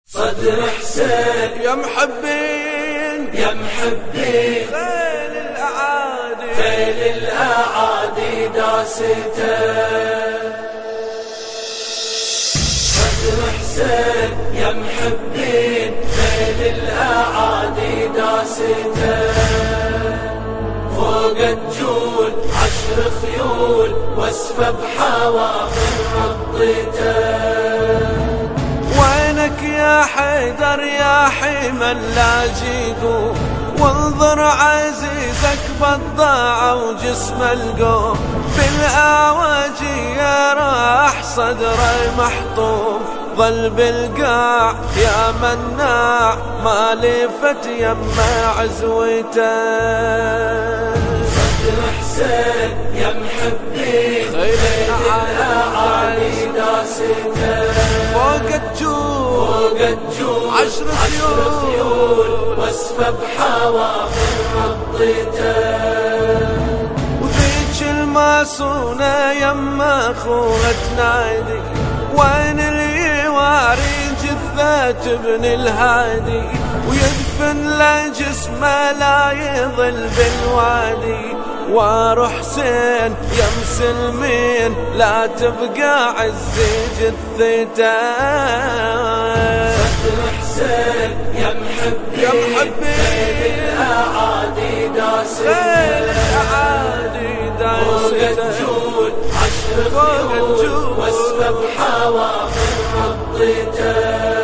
صدر حسين يا محبين يا محبين خيل الأعادي خيل الأعادي داسته. صدر حسين يا محبين خيل الأعادي داسته. فوق الجول 10 خيول واسفة بحواخر رضيته. وينك يا حيدر يا حيما اللاجئ، وانظر عزيزك بالضاع وجسم القوم بالآواجي راح صدره محطوم. ظل بالقاع يا مناع ما لفت يما عزوته. صدر حسين يا محبين خيل الأعادي داسته. فوق الجول 10 خيول واسفة بحواخر رضيته. وذيك الماسونة يما اخوها تنادي، وين اللي يواري جثة ابن الهادي، ويدفن له جسمه لا يظل بالوادي. واروح حسين يا مسلمين لا تبقى عزي جثته. صدر حسين يا محبين خيل الأعادي داسته. فوق الجول 10 خيول واسفة بحواخر رضيته.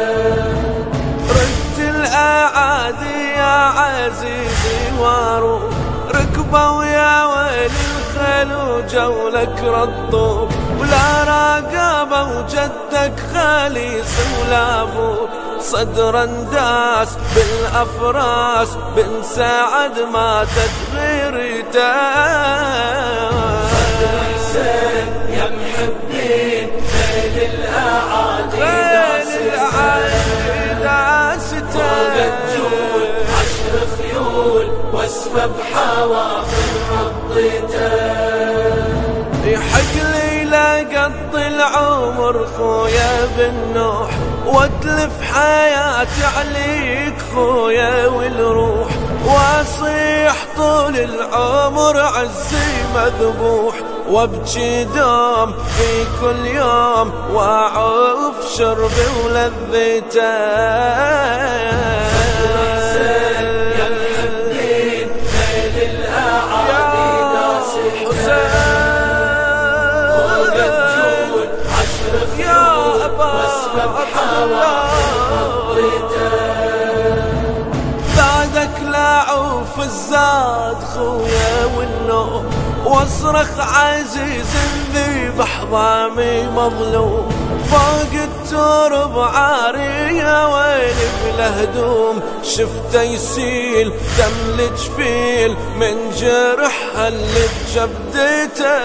رد الأعادي يا عزيزي واروح ركبوا يا ويلي الخيل وجولك ردوك، ولا راقبوا جدك خليص ولا ابوك. صدرا داس بالافراس بن سعد ماتت غيرته. صدر حسين يا محبين خيل الأعادي داسته. فوق الجول 10 خيول واسفة بحواخر رضيته. يحق لي لقض العمر خويا بن نوح، واتلف حياتي عليك خويا والروح. واصيح طول العمر عزي مذبوح، وابكي دوم في كل يوم واعوف شربي ولذته. بعدك لاعوف الزاد خويا والنوم، واصرخ عزيز الذبح ضامي مظلوم. فوق الترب عاري يا ويلي بالهدوم، شفته يسيل دم الجفيل من جرحها اللي بجبدته.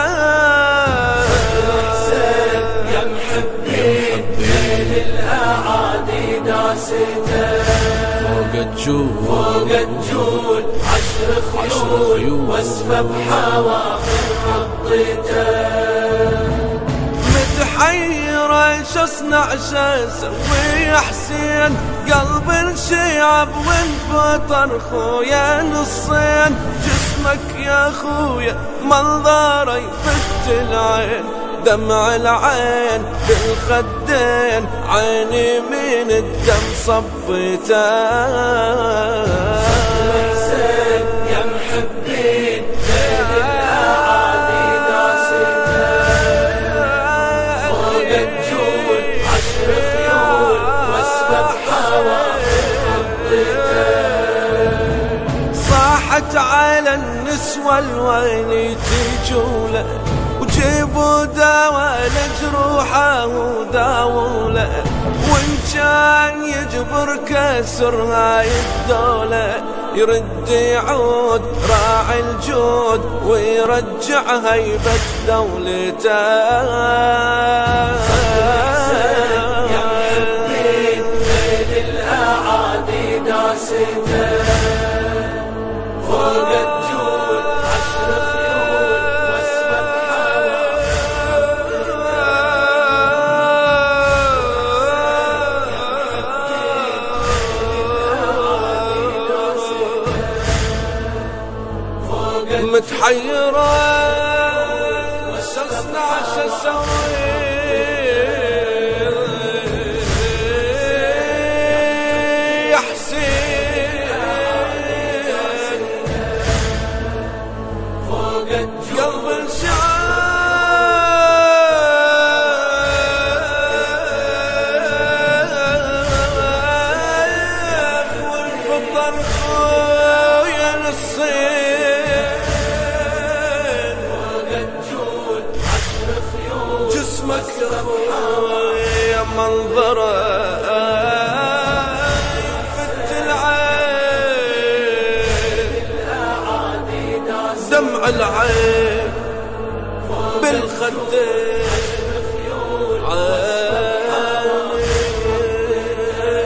يا محبين خيل الأعادي داسته. فوق الجول 10 خيول واسفة بحواخر رضيته. متحير ايش اصنع اسوي يا حسين، قلب الشيعب وانفطر خويا نصين. جسمك يا خويا منظره يفت العين، دمع العين بالخدين عيني من الدم صبته. يا محبين خيل الأعادي داسته. فوق الجول 10 خيول واسفة بحواخر رضيته. صاحت على النسوة الويلي تجوله، وجيبوا دواء لجروحه وداوله. وان كان يجبر كسر هاي الدولة، يرد يعود راعي الجود ويرجع هيبة دولته. يا محبين خيل الأعادي داسته. فوق الجول 10 خيول واسفة بحواخر متحيرة وصلنا شو اسوي يا حسين فوق قلب انشعل والفضل خويا نصين فوق الجود 10 خيول جسمك يا منظره يفت العين الأعادي داس دمع العين بالخدين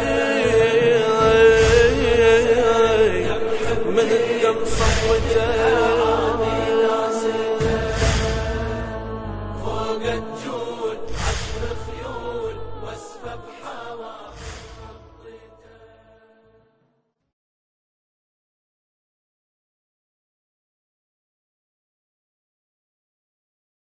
من الدم صوته